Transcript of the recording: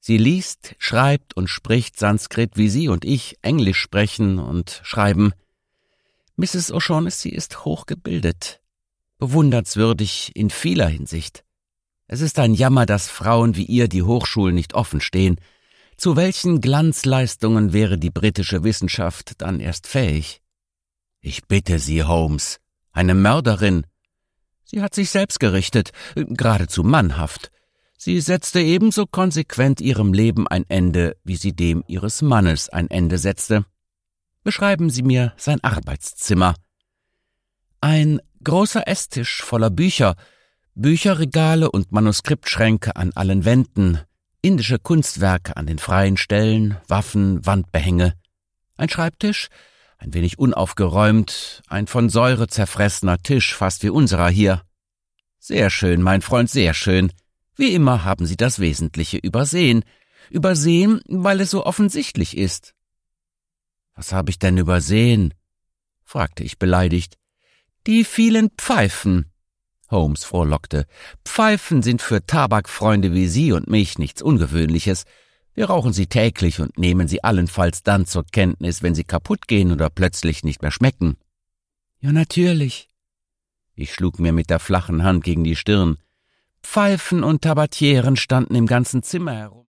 Sie liest, schreibt und spricht Sanskrit, wie Sie und ich Englisch sprechen und schreiben. Mrs. O'Shaughnessy ist hochgebildet, bewundernswürdig in vieler Hinsicht. Es ist ein Jammer, dass Frauen wie ihr die Hochschulen nicht offen stehen. Zu welchen Glanzleistungen wäre die britische Wissenschaft dann erst fähig? Ich bitte Sie, Holmes, eine Mörderin. Sie hat sich selbst gerichtet, geradezu mannhaft. Sie setzte ebenso konsequent ihrem Leben ein Ende, wie sie dem ihres Mannes ein Ende setzte. Beschreiben Sie mir sein Arbeitszimmer. Ein großer Esstisch voller Bücher, Bücherregale und Manuskriptschränke an allen Wänden, indische Kunstwerke an den freien Stellen, Waffen, Wandbehänge. Ein Schreibtisch, ein wenig unaufgeräumt, ein von Säure zerfressener Tisch, fast wie unserer hier. Sehr schön, mein Freund, sehr schön. Wie immer haben Sie das Wesentliche übersehen. Übersehen, weil es so offensichtlich ist. Was habe ich denn übersehen? Fragte ich beleidigt. Die vielen Pfeifen. Holmes frohlockte. Pfeifen sind für Tabakfreunde wie Sie und mich nichts Ungewöhnliches. Wir rauchen sie täglich und nehmen sie allenfalls dann zur Kenntnis, wenn sie kaputt gehen oder plötzlich nicht mehr schmecken. Ja, natürlich. Ich schlug mir mit der flachen Hand gegen die Stirn. Pfeifen und Tabatieren standen im ganzen Zimmer herum.